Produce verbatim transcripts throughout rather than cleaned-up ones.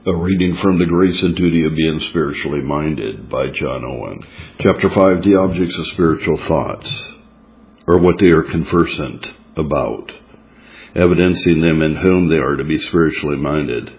A reading from The Grace and Duty of Being Spiritually Minded by John Owen. Chapter five, The Objects of Spiritual Thoughts, or what they are conversant about, evidencing them in whom they are to be spiritually minded.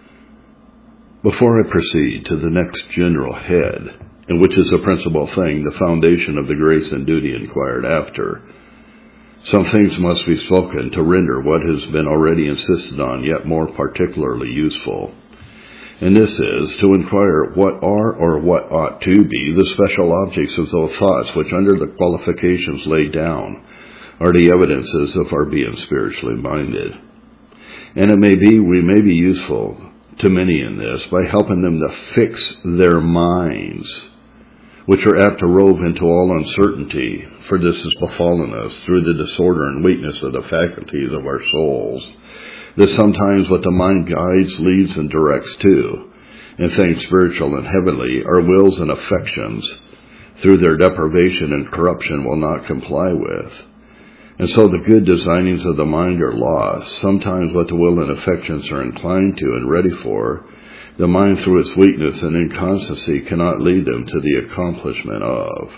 Before I proceed to the next general head, and which is the principal thing, the foundation of the grace and duty inquired after, some things must be spoken to render what has been already insisted on yet more particularly useful. And this is to inquire what are or what ought to be the special objects of those thoughts which, under the qualifications laid down, are the evidences of our being spiritually minded. And it may be we may be useful to many in this by helping them to fix their minds, which are apt to rove into all uncertainty, for this has befallen us through the disorder and weakness of the faculties of our souls, that sometimes what the mind guides, leads, and directs to, in things spiritual and heavenly, our wills and affections, through their deprivation and corruption, will not comply with. And so the good designings of the mind are lost. Sometimes what the will and affections are inclined to and ready for, the mind through its weakness and inconstancy cannot lead them to the accomplishment of.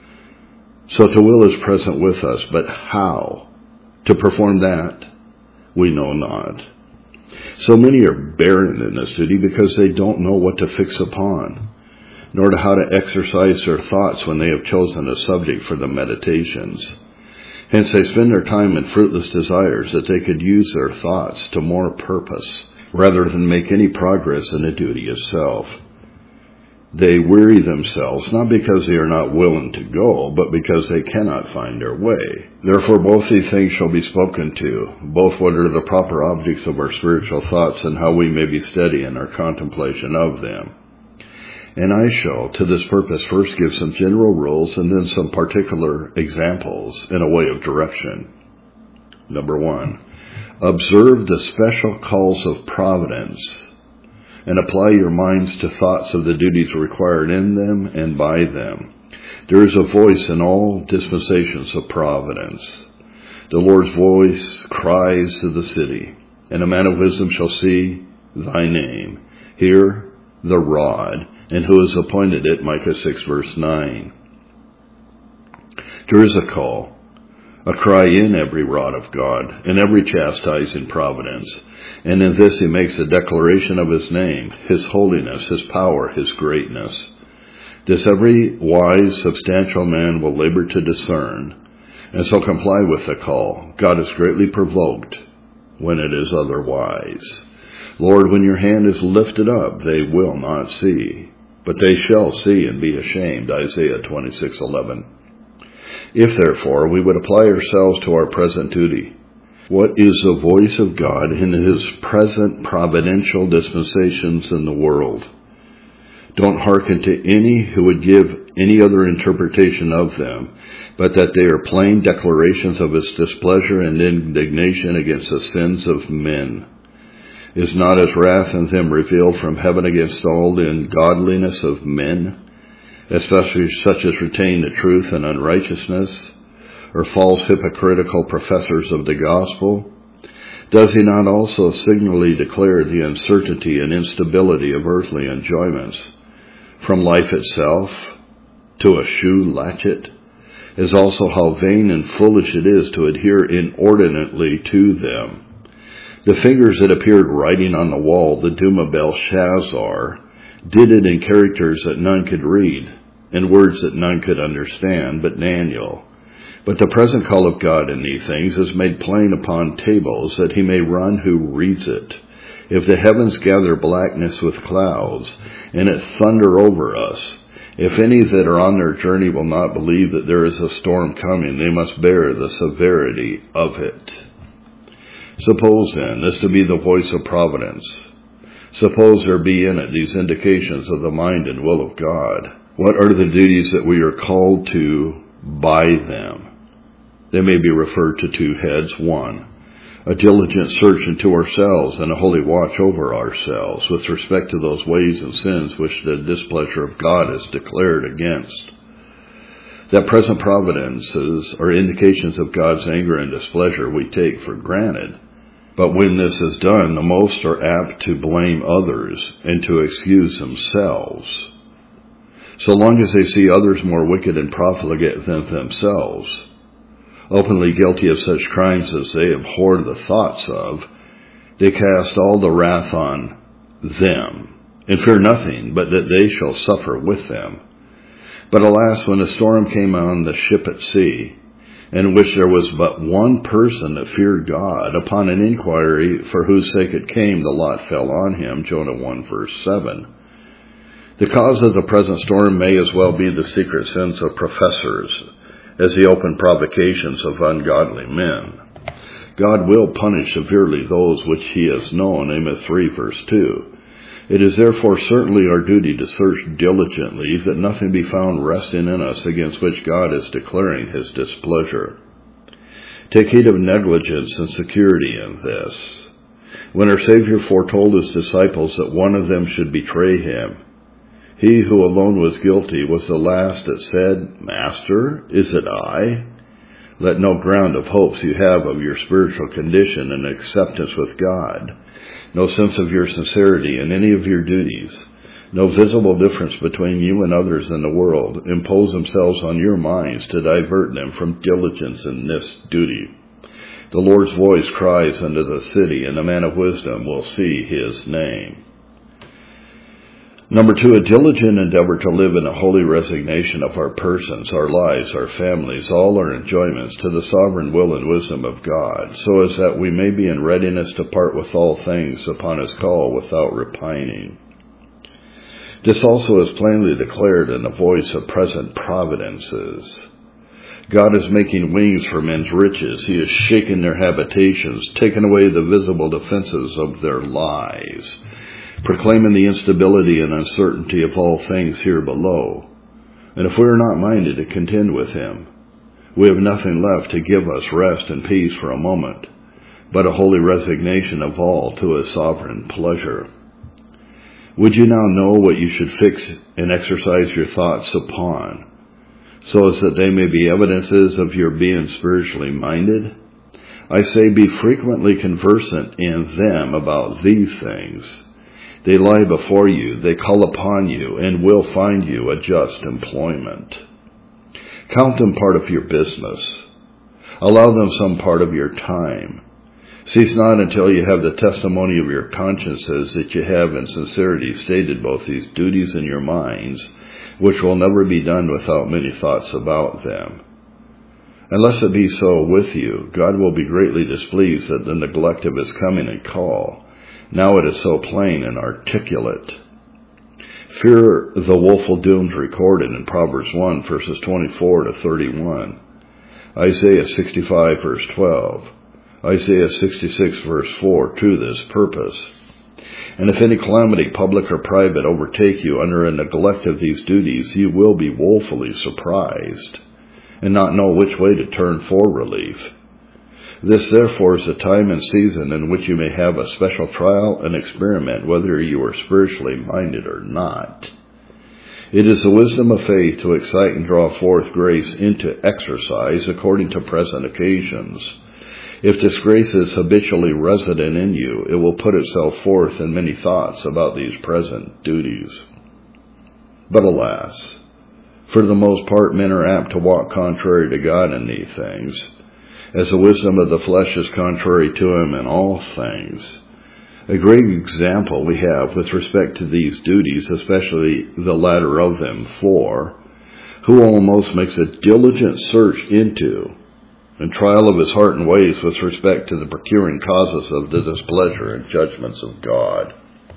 So the will is present with us, but how to perform that we know not. So many are barren in this duty because they don't know what to fix upon, nor to how to exercise their thoughts when they have chosen a subject for the meditations. Hence they spend their time in fruitless desires that they could use their thoughts to more purpose, rather than make any progress in the duty itself. They weary themselves, not because they are not willing to go, but because they cannot find their way. Therefore both these things shall be spoken to, both what are the proper objects of our spiritual thoughts and how we may be steady in our contemplation of them. And I shall, to this purpose, first give some general rules and then some particular examples in a way of direction. Number one, observe the special calls of providence, and apply your minds to thoughts of the duties required in them and by them. There is a voice in all dispensations of providence. The Lord's voice cries to the city, and a man of wisdom shall see thy name. Hear the rod, and who has appointed it, Micah six verse nine. There is a call, a cry in every rod of God, in every chastising providence. And in this he makes a declaration of his name, his holiness, his power, his greatness. This every wise, substantial man will labor to discern, and so comply with the call. God is greatly provoked when it is otherwise. Lord, when your hand is lifted up, they will not see, but they shall see and be ashamed. Isaiah twenty-six eleven. If, therefore, we would apply ourselves to our present duty, what is the voice of God in his present providential dispensations in the world? Don't hearken to any who would give any other interpretation of them, but that they are plain declarations of his displeasure and indignation against the sins of men. Is not his wrath in them revealed from heaven against all the ungodliness of men, especially such as retain the truth and unrighteousness, or false hypocritical professors of the gospel? Does he not also signally declare the uncertainty and instability of earthly enjoyments, from life itself to a shoe latchet, as also how vain and foolish it is to adhere inordinately to them? The figures that appeared writing on the wall, the doom of Belshazzar, did it in characters that none could read, in words that none could understand but Daniel. But the present call of God in these things is made plain upon tables, that he may run who reads it. If the heavens gather blackness with clouds, and it thunder over us, if any that are on their journey will not believe that there is a storm coming, they must bear the severity of it. Suppose then this to be the voice of providence. Suppose there be in it these indications of the mind and will of God. What are the duties that we are called to by them? They may be referred to two heads. One, a diligent search into ourselves and a holy watch over ourselves with respect to those ways and sins which the displeasure of God is declared against. That present providences are indications of God's anger and displeasure we take for granted, But when this is done, the most are apt to blame others and to excuse themselves. So long as they see others more wicked and profligate than themselves, openly guilty of such crimes as they abhor the thoughts of, they cast all the wrath on them, and fear nothing but that they shall suffer with them. But alas, when a storm came on the ship at sea, in which there was but one person that feared God, upon an inquiry for whose sake it came, the lot fell on him, Jonah one verse seven. The cause of the present storm may as well be the secret sins of professors as the open provocations of ungodly men. God will punish severely those which he has known, Amos three verse two. It is therefore certainly our duty to search diligently that nothing be found resting in us against which God is declaring his displeasure. Take heed of negligence and security in this. When our Savior foretold his disciples that one of them should betray him, he who alone was guilty was the last that said, Master, is it I? Let no ground of hopes you have of your spiritual condition and acceptance with God, no sense of your sincerity in any of your duties, no visible difference between you and others in the world, impose themselves on your minds to divert them from diligence in this duty. The Lord's voice cries unto the city, and the man of wisdom will see his name. Number two, a diligent endeavor to live in a holy resignation of our persons, our lives, our families, all our enjoyments to the sovereign will and wisdom of God, so as that we may be in readiness to part with all things upon his call without repining. This also is plainly declared in the voice of present providences. God is making wings for men's riches. He is shaking their habitations, taking away the visible defenses of their lives, proclaiming the instability and uncertainty of all things here below. And if we are not minded to contend with him, we have nothing left to give us rest and peace for a moment, but a holy resignation of all to his sovereign pleasure. Would you now know what you should fix and exercise your thoughts upon, so as that they may be evidences of your being spiritually minded? I say, be frequently conversant in them about these things. They lie before you, they call upon you, and will find you a just employment. Count them part of your business. Allow them some part of your time. Cease not until you have the testimony of your consciences that you have in sincerity stated both these duties in your minds, which will never be done without many thoughts about them. Unless it be so with you, God will be greatly displeased at the neglect of his coming and call. Now it is so plain and articulate. Fear the woeful dooms recorded in Proverbs one, verses twenty-four to thirty-one, Isaiah sixty-five, verse twelve, Isaiah sixty-six, verse four, to this purpose. And if any calamity, public or private, overtake you under a neglect of these duties, you will be woefully surprised, and not know which way to turn for relief. This, therefore, is a time and season in which you may have a special trial and experiment whether you are spiritually minded or not. It is the wisdom of faith to excite and draw forth grace into exercise according to present occasions. If this grace is habitually resident in you, it will put itself forth in many thoughts about these present duties. But alas, for the most part men are apt to walk contrary to God in these things, as the wisdom of the flesh is contrary to him in all things. A great example we have with respect to these duties, especially the latter of them, for who almost makes a diligent search into and trial of his heart and ways with respect to the procuring causes of the displeasure and judgments of God.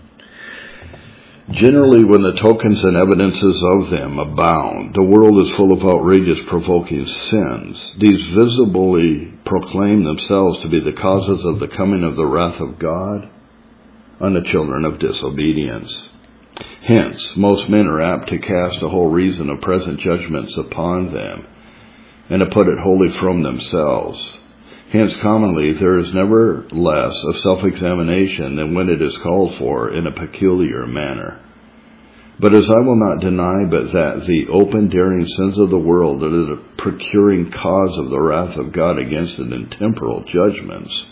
Generally, when the tokens and evidences of them abound, the world is full of outrageous provoking sins. These visibly proclaim themselves to be the causes of the coming of the wrath of God on the children of disobedience. Hence, most men are apt to cast a whole reason of present judgments upon them, and to put it wholly from themselves. Hence, commonly, there is never less of self-examination than when it is called for in a peculiar manner. But as I will not deny but that the open daring sins of the world are the procuring cause of the wrath of God against it in temporal judgments,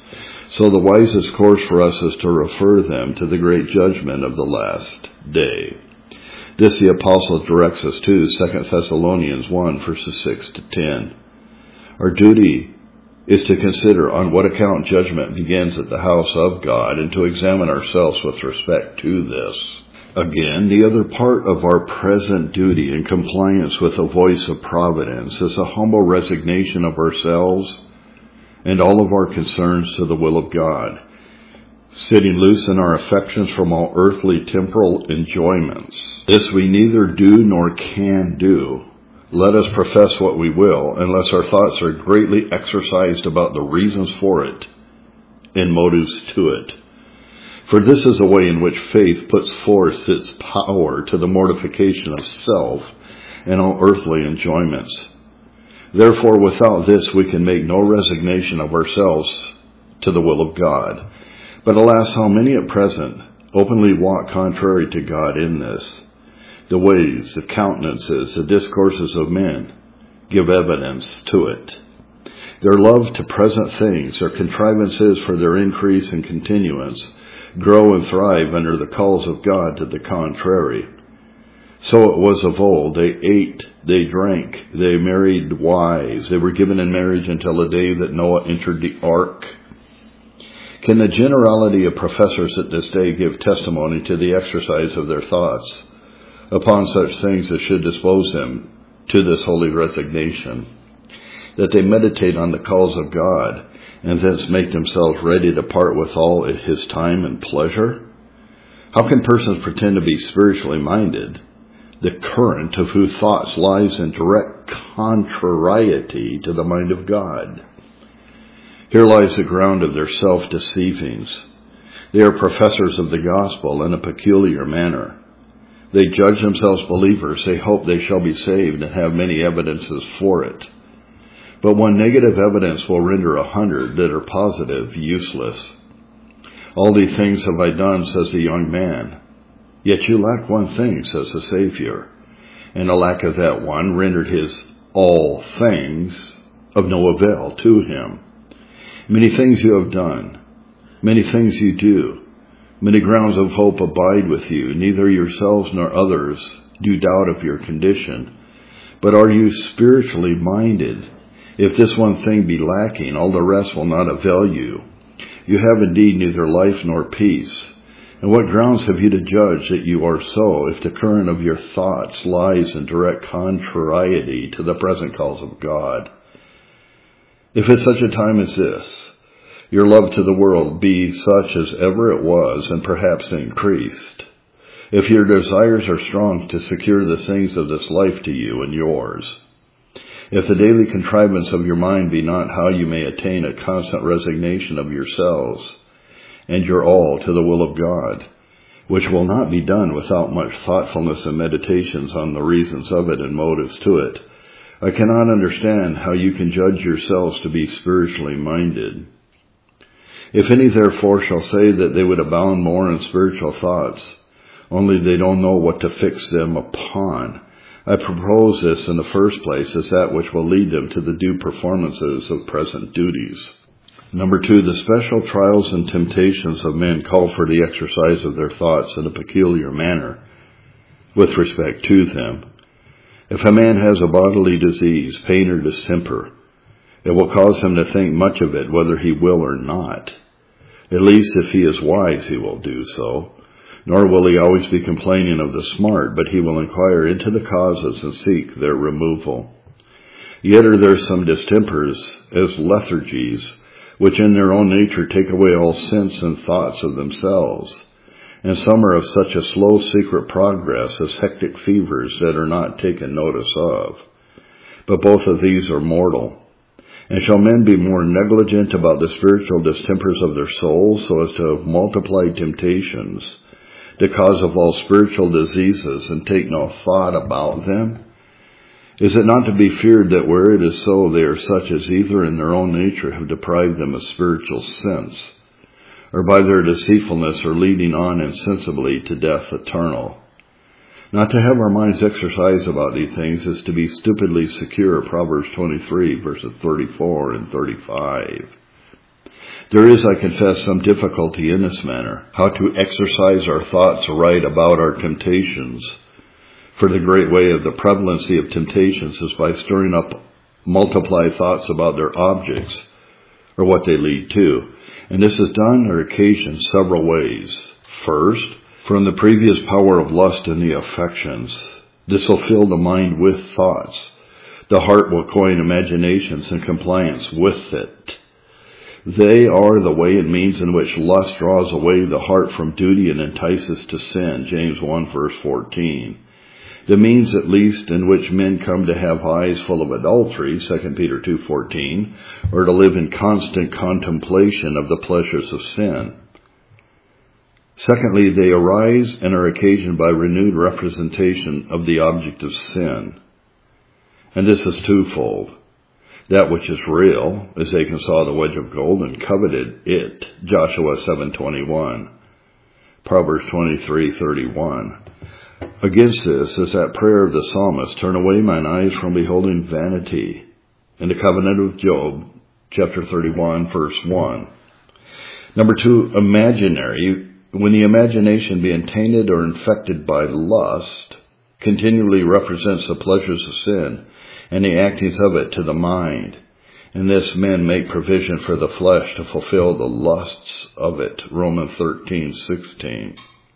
So the wisest course for us is to refer them to the great judgment of the last day. This the apostle directs us to, Second Thessalonians one, verses six to ten. Our duty is to consider on what account judgment begins at the house of God, and to examine ourselves with respect to this. Again, the other part of our present duty in compliance with the voice of providence is a humble resignation of ourselves and all of our concerns to the will of God, sitting loose in our affections from all earthly temporal enjoyments. This we neither do nor can do. Let us profess what we will, unless our thoughts are greatly exercised about the reasons for it and motives to it. For this is a way in which faith puts forth its power to the mortification of self and all earthly enjoyments. Therefore, without this we can make no resignation of ourselves to the will of God. But alas, how many at present openly walk contrary to God in this? The ways, the countenances, the discourses of men give evidence to it. Their love to present things, their contrivances for their increase and continuance, grow and thrive under the calls of God to the contrary. So it was of old. They ate, they drank, they married wives, they were given in marriage until the day that Noah entered the ark. Can the generality of professors at this day give testimony to the exercise of their thoughts upon such things as should dispose them to this holy resignation, that they meditate on the calls of God, and thence make themselves ready to part with all his time and pleasure? How can persons pretend to be spiritually minded, the current of whose thoughts lies in direct contrariety to the mind of God? Here lies the ground of their self-deceivings. They are professors of the gospel in a peculiar manner. They judge themselves believers. They hope they shall be saved and have many evidences for it. But one negative evidence will render a hundred that are positive useless. All these things have I done, says the young man. Yet you lack one thing, says the Savior. And the lack of that one rendered his all things of no avail to him. Many things you have done, many things you do, many grounds of hope abide with you. Neither yourselves nor others do doubt of your condition. But are you spiritually minded? If this one thing be lacking, all the rest will not avail you. You have indeed neither life nor peace. And what grounds have you to judge that you are so, if the current of your thoughts lies in direct contrariety to the present calls of God? If at such a time as this, your love to the world be such as ever it was, and perhaps increased, if your desires are strong to secure the things of this life to you and yours, if the daily contrivance of your mind be not how you may attain a constant resignation of yourselves and your all to the will of God, which will not be done without much thoughtfulness and meditations on the reasons of it and motives to it, I cannot understand how you can judge yourselves to be spiritually minded. If any therefore shall say that they would abound more in spiritual thoughts, only they don't know what to fix them upon, I propose this in the first place as that which will lead them to the due performances of present duties. Number two, the special trials and temptations of men call for the exercise of their thoughts in a peculiar manner with respect to them. If a man has a bodily disease, pain, or distemper, it will cause him to think much of it, whether he will or not. At least if he is wise, he will do so. Nor will he always be complaining of the smart, but he will inquire into the causes and seek their removal. Yet are there some distempers, as lethargies, which in their own nature take away all sense and thoughts of themselves. And some are of such a slow secret progress as hectic fevers that are not taken notice of. But both of these are mortal. And shall men be more negligent about the spiritual distempers of their souls, so as to multiply temptations, the cause of all spiritual diseases, and take no thought about them? Is it not to be feared that where it is so, they are such as either in their own nature have deprived them of spiritual sense, or by their deceitfulness are leading on insensibly to death eternal? Not to have our minds exercised about these things is to be stupidly secure, Proverbs twenty-three, verses thirty-four and thirty-five. There is, I confess, some difficulty in this matter, how to exercise our thoughts aright about our temptations. For the great way of the prevalency of temptations is by stirring up multiplied thoughts about their objects, or what they lead to. And this is done or occasioned several ways. First, from the previous power of lust in the affections. This will fill the mind with thoughts. The heart will coin imaginations in compliance with it. They are the way and means in which lust draws away the heart from duty and entices to sin, James one verse fourteen. The means at least in which men come to have eyes full of adultery, Second Peter two fourteen, or to live in constant contemplation of the pleasures of sin. Secondly, they arise and are occasioned by renewed representation of the object of sin. And this is twofold. That which is real, as Achan saw the wedge of gold and coveted it, Joshua seven twenty-one, Proverbs twenty-three thirty-one. Against this is that prayer of the psalmist, turn away mine eyes from beholding vanity, in the covenant of Job, chapter thirty-one, verse one. Number two, imaginary. When the imagination being tainted or infected by lust continually represents the pleasures of sin and the actings of it to the mind. In this men make provision for the flesh to fulfill the lusts of it, Romans thirteen sixteen.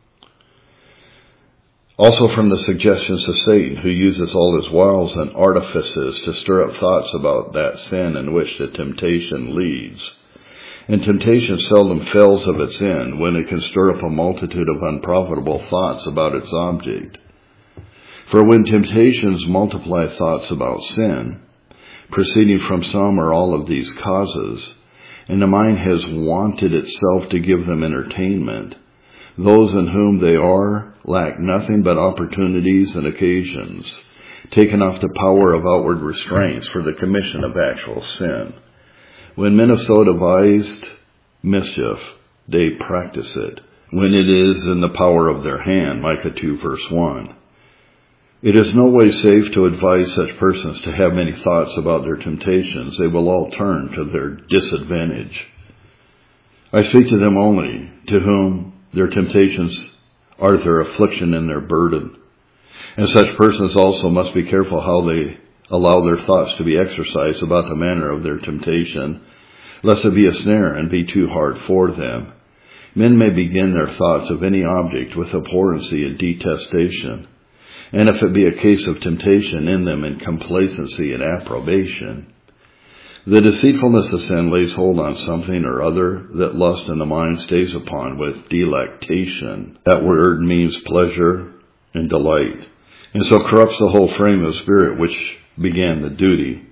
Also from the suggestions of Satan, who uses all his wiles and artifices to stir up thoughts about that sin in which the temptation leads. And temptation seldom fails of its end when it can stir up a multitude of unprofitable thoughts about its object. For when temptations multiply thoughts about sin, proceeding from some or all of these causes, and the mind has wanted itself to give them entertainment, those in whom they are lack nothing but opportunities and occasions, taken off the power of outward restraints for the commission of actual sin. When men have so devised mischief, they practice it, when it is in the power of their hand, Micah two verse one. It is no way safe to advise such persons to have many thoughts about their temptations. They will all turn to their disadvantage. I speak to them only to whom their temptations are their affliction and their burden. And such persons also must be careful how they allow their thoughts to be exercised about the manner of their temptation, lest it be a snare and be too hard for them. Men may begin their thoughts of any object with abhorrency and detestation, and if it be a case of temptation in them in complacency and approbation. The deceitfulness of sin lays hold on something or other that lust in the mind stays upon with delectation. That word means pleasure and delight, and so corrupts the whole frame of spirit which began the duty.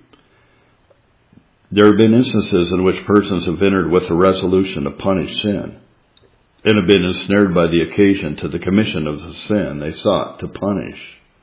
There have been instances in which persons have entered with the resolution to punish sin, and have been ensnared by the occasion to the commission of the sin they sought to punish.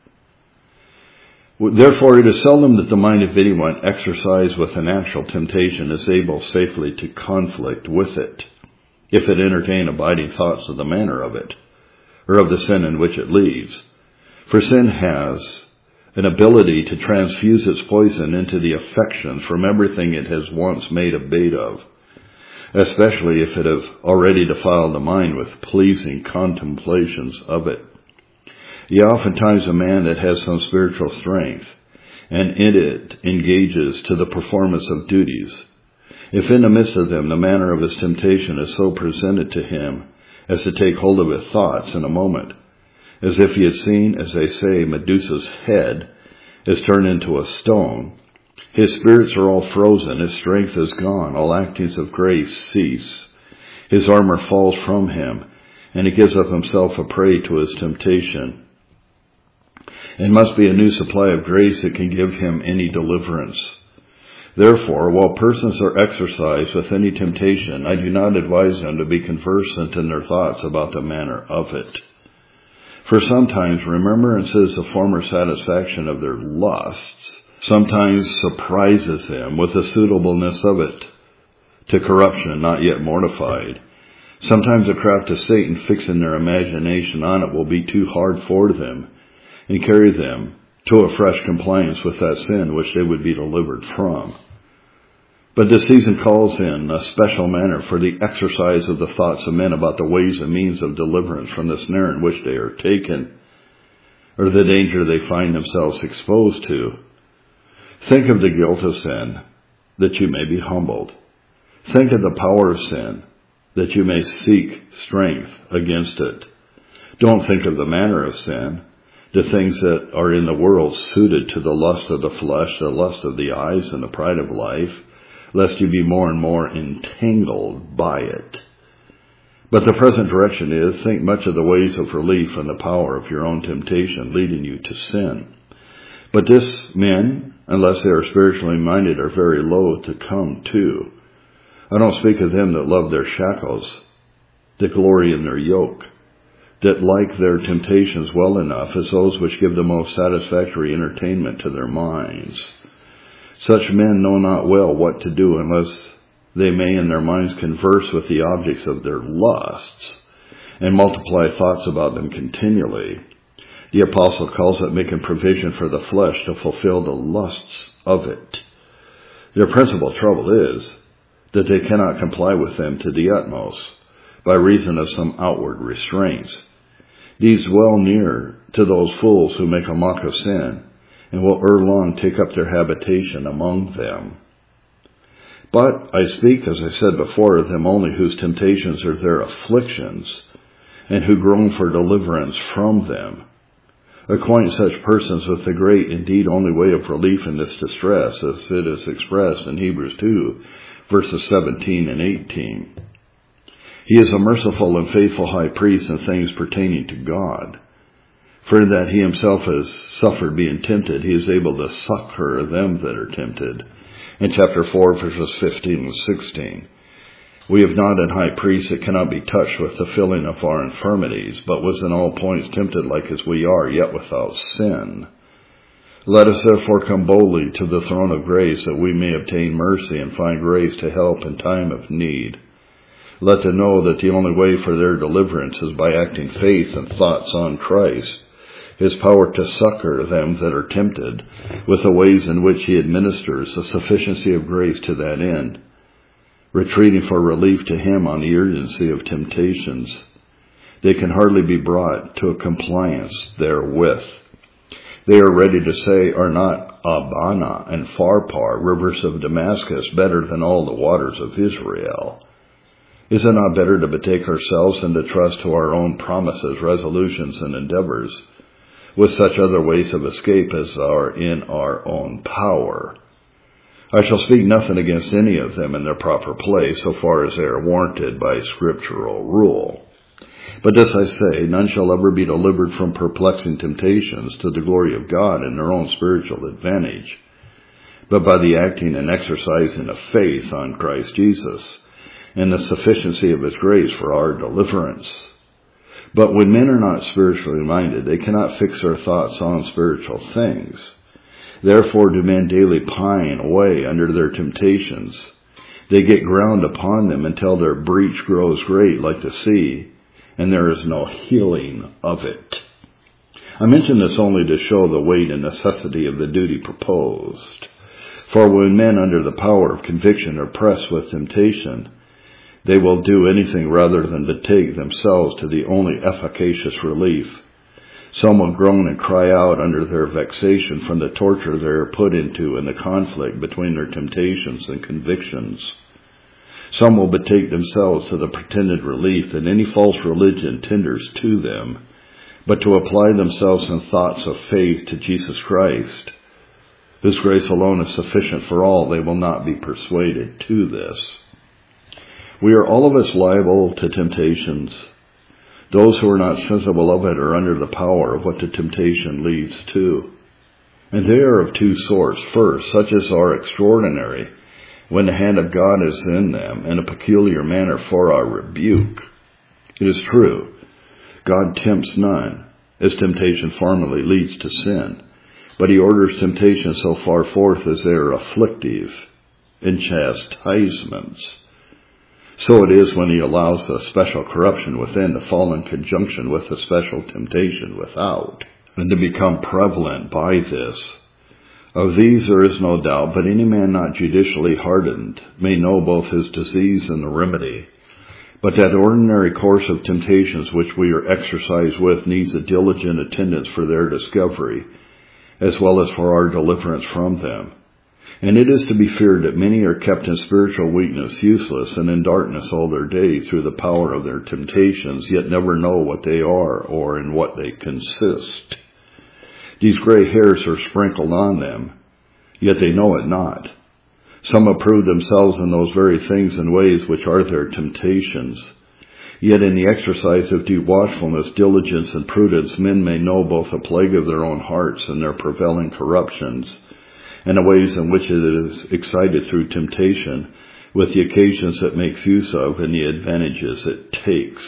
Therefore, it is seldom that the mind of anyone exercised with an actual temptation is able safely to conflict with it, if it entertain abiding thoughts of the manner of it, or of the sin in which it leads. For sin has an ability to transfuse its poison into the affections from everything it has once made a bait of, especially if it have already defiled the mind with pleasing contemplations of it. Yet oftentimes a man that has some spiritual strength, and in it engages to the performance of duties, if in the midst of them the manner of his temptation is so presented to him as to take hold of his thoughts in a moment, as if he had seen, as they say, Medusa's head is turned into a stone, his spirits are all frozen, his strength is gone, all actings of grace cease, his armor falls from him, and he gives up himself a prey to his temptation. It must be a new supply of grace that can give him any deliverance. Therefore, while persons are exercised with any temptation, I do not advise them to be conversant in their thoughts about the manner of it. For sometimes remembrances of former satisfaction of their lusts sometimes surprises them with the suitableness of it to corruption not yet mortified. Sometimes the craft of Satan fixing their imagination on it will be too hard for them, and carry them to a fresh compliance with that sin which they would be delivered from. But this season calls in a special manner for the exercise of the thoughts of men about the ways and means of deliverance from the snare in which they are taken, or the danger they find themselves exposed to. Think of the guilt of sin, that you may be humbled. Think of the power of sin, that you may seek strength against it. Don't think of the manner of sin, the things that are in the world suited to the lust of the flesh, the lust of the eyes, and the pride of life, lest you be more and more entangled by it. But the present direction is, think much of the ways of relief and the power of your own temptation leading you to sin. But this men, unless they are spiritually minded, are very loath to come to. I don't speak of them that love their shackles, that glory in their yoke, that like their temptations well enough as those which give the most satisfactory entertainment to their minds. Such men know not well what to do unless they may in their minds converse with the objects of their lusts and multiply thoughts about them continually. The apostle calls it making provision for the flesh to fulfill the lusts of it. Their principal trouble is that they cannot comply with them to the utmost by reason of some outward restraints. These dwell near to those fools who make a mock of sin and will ere long take up their habitation among them. But I speak, as I said before, of them only whose temptations are their afflictions and who groan for deliverance from them. Acquaint such persons with the great, indeed only way of relief in this distress, as it is expressed in Hebrews two, verses seventeen and eighteen. He is a merciful and faithful high priest in things pertaining to God. For in that he himself has suffered being tempted, he is able to succor them that are tempted. In chapter four, verses fifteen and sixteen. We have not an high priest that cannot be touched with the feeling of our infirmities, but was in all points tempted like as we are, yet without sin. Let us therefore come boldly to the throne of grace, that we may obtain mercy and find grace to help in time of need. Let them know that the only way for their deliverance is by acting faith and thoughts on Christ, his power to succor them that are tempted, with the ways in which he administers the sufficiency of grace to that end, retreating for relief to him on the urgency of temptations. They can hardly be brought to a compliance therewith. They are ready to say, are not Abana and Pharpar, rivers of Damascus, better than all the waters of Israel? Is it not better to betake ourselves than to trust to our own promises, resolutions, and endeavors, with such other ways of escape as are in our own power? I shall speak nothing against any of them in their proper place, so far as they are warranted by scriptural rule. But this I say, none shall ever be delivered from perplexing temptations to the glory of God and their own spiritual advantage, but by the acting and exercising of faith on Christ Jesus, and the sufficiency of his grace for our deliverance. But when men are not spiritually minded, they cannot fix their thoughts on spiritual things. Therefore do men daily pine away under their temptations. They get ground upon them until their breach grows great like the sea, and there is no healing of it. I mention this only to show the weight and necessity of the duty proposed. For when men under the power of conviction are pressed with temptation, they will do anything rather than betake themselves to the only efficacious relief. Some will groan and cry out under their vexation from the torture they are put into in the conflict between their temptations and convictions. Some will betake themselves to the pretended relief that any false religion tenders to them, but to apply themselves in thoughts of faith to Jesus Christ, whose grace alone is sufficient for all, they will not be persuaded to this. We are all of us liable to temptations. Those who are not sensible of it are under the power of what the temptation leads to. And they are of two sorts. First, such as are extraordinary, when the hand of God is in them, in a peculiar manner for our rebuke. It is true, God tempts none, as temptation formerly leads to sin, but he orders temptation so far forth as they are afflictive in chastisements. So it is when he allows the special corruption within to fall in conjunction with the special temptation without, and to become prevalent by this. Of these there is no doubt, but any man not judicially hardened may know both his disease and the remedy. But that ordinary course of temptations which we are exercised with needs a diligent attendance for their discovery, as well as for our deliverance from them. And it is to be feared that many are kept in spiritual weakness, useless, and in darkness all their day through the power of their temptations, yet never know what they are or in what they consist. These gray hairs are sprinkled on them, yet they know it not. Some approve themselves in those very things and ways which are their temptations. Yet in the exercise of due watchfulness, diligence, and prudence, men may know both the plague of their own hearts and their prevailing corruptions, and the ways in which it is excited through temptation, with the occasions it makes use of and the advantages it takes.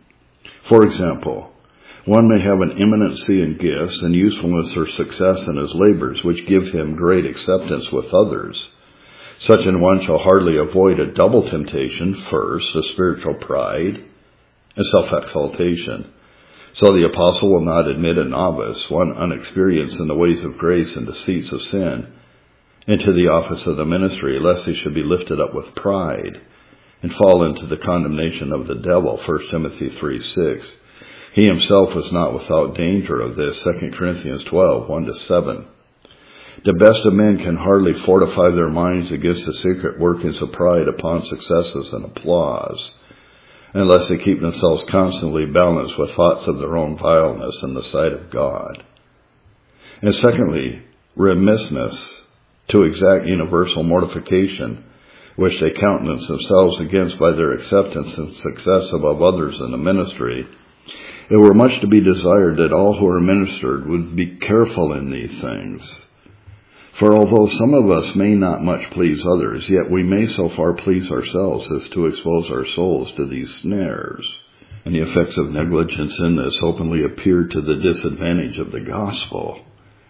For example, one may have an eminency in gifts and usefulness or success in his labors, which give him great acceptance with others. Such an one shall hardly avoid a double temptation, first, a spiritual pride, and self-exaltation. So the apostle will not admit a novice, one unexperienced in the ways of grace and deceits of sin, into the office of the ministry, lest he should be lifted up with pride and fall into the condemnation of the devil, First Timothy three six. He himself was not without danger of this, Second Corinthians twelve one to seven. The best of men can hardly fortify their minds against the secret workings of pride upon successes and applause, unless they keep themselves constantly balanced with thoughts of their own vileness in the sight of God. And secondly, remissness to exact universal mortification, which they countenance themselves against by their acceptance and success above others in the ministry. It were much to be desired that all who are ministered would be careful in these things. For although some of us may not much please others, yet we may so far please ourselves as to expose our souls to these snares. And the effects of negligence in this openly appear to the disadvantage of the gospel.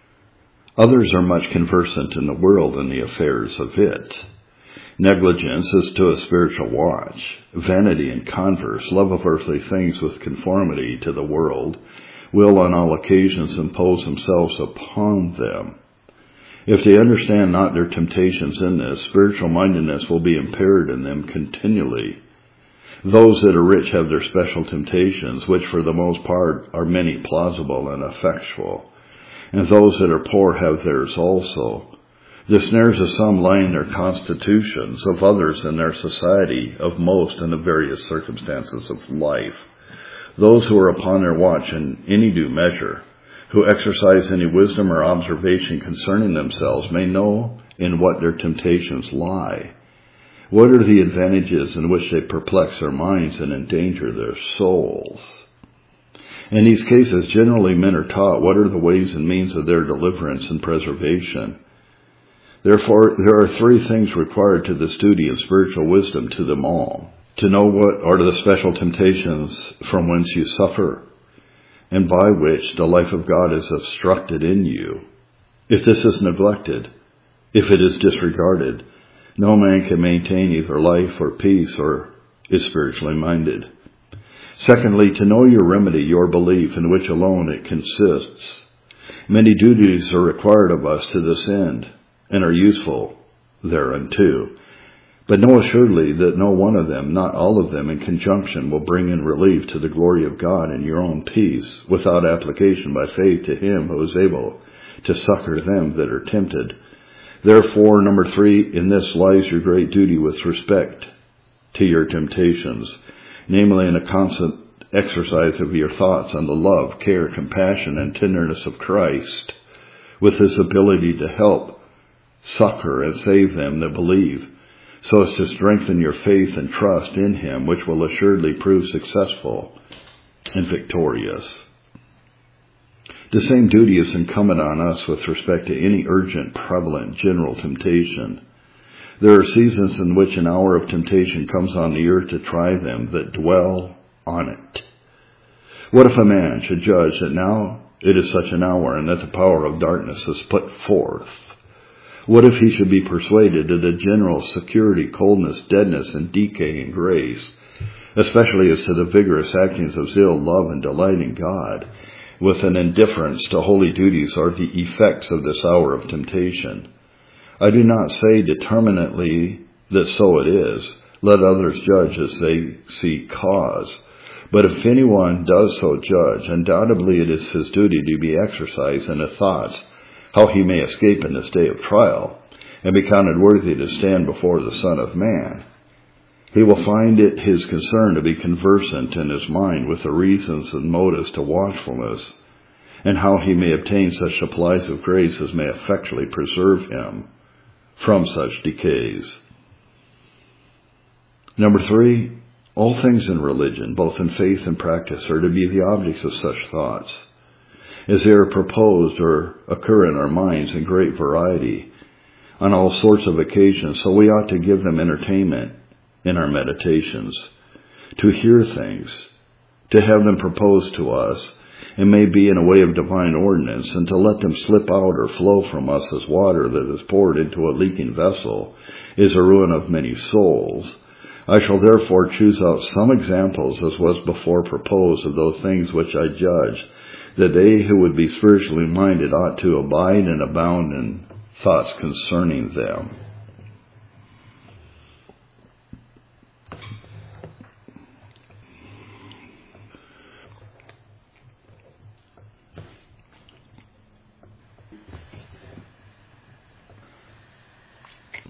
Others are much conversant in the world and the affairs of it. Negligence is to a spiritual watch, vanity and converse, love of earthly things with conformity to the world, will on all occasions impose themselves upon them. If they understand not their temptations in this, spiritual mindedness will be impaired in them continually. Those that are rich have their special temptations, which for the most part are many plausible and effectual. And those that are poor have theirs also. The snares of some lie in their constitutions, of others in their society, of most in the various circumstances of life. Those who are upon their watch in any due measure, who exercise any wisdom or observation concerning themselves, may know in what their temptations lie. What are the advantages in which they perplex their minds and endanger their souls? In these cases, generally men are taught what are the ways and means of their deliverance and preservation. Therefore, there are three things required to the study of spiritual wisdom to them all. To know what are the special temptations from whence you suffer, and by which the life of God is obstructed in you. If this is neglected, if it is disregarded, no man can maintain either life or peace or is spiritually minded. Secondly, to know your remedy, your belief, in which alone it consists. Many duties are required of us to this end, and are useful thereunto. But know assuredly that no one of them, not all of them in conjunction, will bring in relief to the glory of God and your own peace, without application by faith to Him who is able to succor them that are tempted. Therefore, number three, in this lies your great duty with respect to your temptations, namely in a constant exercise of your thoughts on the love, care, compassion, and tenderness of Christ, with His ability to help, succor, and save them that believe, so as to strengthen your faith and trust in Him, which will assuredly prove successful and victorious. The same duty is incumbent on us with respect to any urgent, prevalent, general temptation. There are seasons in which an hour of temptation comes on the earth to try them that dwell on it. What if a man should judge that now it is such an hour and that the power of darkness is put forth? What if he should be persuaded that a general security, coldness, deadness, and decay in grace, especially as to the vigorous actions of zeal, love, and delight in God, with an indifference to holy duties are the effects of this hour of temptation. I do not say determinately that so it is. Let others judge as they see cause. But if anyone does so judge, undoubtedly it is his duty to be exercised in the thoughts how he may escape in this day of trial, and be counted worthy to stand before the Son of Man. He will find it his concern to be conversant in his mind with the reasons and motives to watchfulness, and how he may obtain such supplies of grace as may effectually preserve him from such decays. Number three, all things in religion, both in faith and practice, are to be the objects of such thoughts. As they are proposed or occur in our minds in great variety, on all sorts of occasions, so we ought to give them entertainment in our meditations, to hear things, to have them proposed to us, and may be in a way of divine ordinance, and to let them slip out or flow from us as water that is poured into a leaking vessel is a ruin of many souls. I shall therefore choose out some examples, as was before proposed, of those things which I judge that they who would be spiritually minded ought to abide and abound in thoughts concerning them.